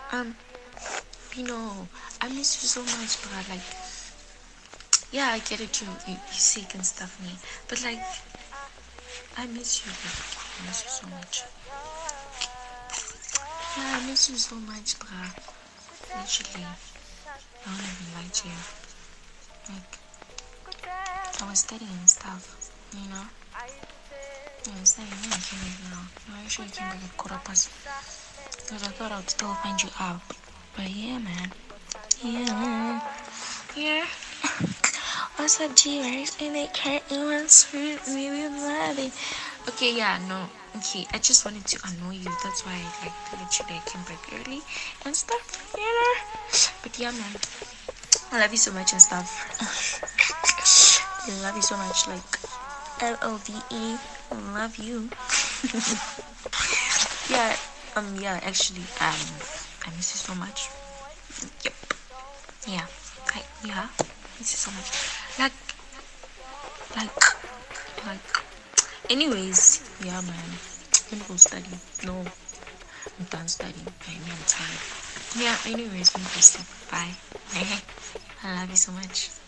Um, I miss you so much, but like, yeah, I get it, you sick and stuff, me. But like, I miss you, I miss you so much. Yeah, I miss you so much, bruh. Literally, I won't even lie to you. Like, I was studying and stuff, you know? Yeah, I was studying, when I came in now. I actually came back at 4:15. Because I thought I'd still find you out. But yeah, man. Yeah. Yeah. What's up, G? Right? And they can't even sweet me with money. Okay, yeah, no. Okay, I just wanted to annoy you. That's why I literally came back early and stuff, you know? But yeah, man. I love you so much and stuff. I love you so much. Like, LOVE. Love you. Yeah, actually, I miss you so much. Yep. Yeah. I miss you so much. Like, like, like. Anyways, yeah, man. I'm gonna go study. No, I'm done studying. I'm tired. Yeah, anyways, I'm gonna go sleep. Bye. I love you so much.